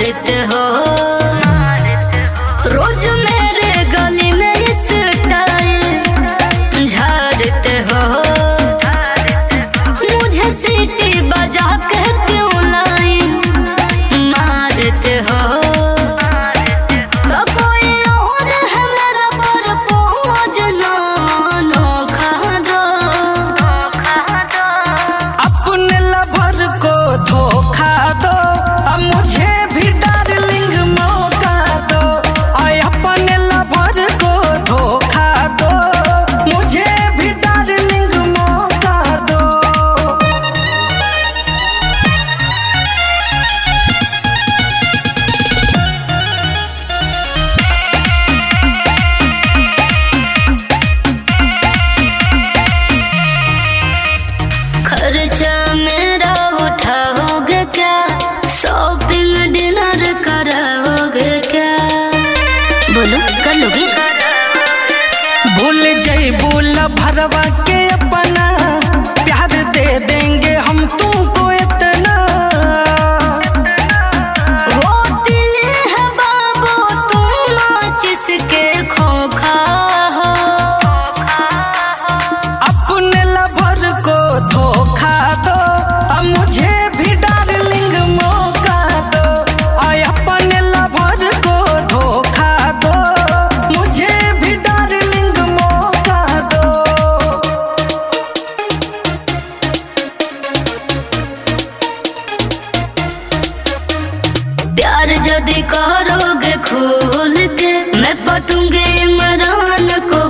मारते हो रोज मेरे गली में इस टाइम झाड़ते हो मुझे सीटी बजा के क्यों लाइन मारते हो खर्चा मेरा उठाओगे क्या शॉपिंग डिनर कराओगे क्या बोलो कर लोगे भूल जाई बोल भरवा के अपना प्यार दे देंगे हम तुमको इतना वो दिल है बाबू तुम जिसके खोखा हो अपने लवर को धोखा दो अब मुझे भी डार्लिंग मौका दो आय अपने लवर को धोखा दो मुझे भी डार्लिंग मौका दो प्यार यदि करोगे खोल के मैं पटूंगे इमरान को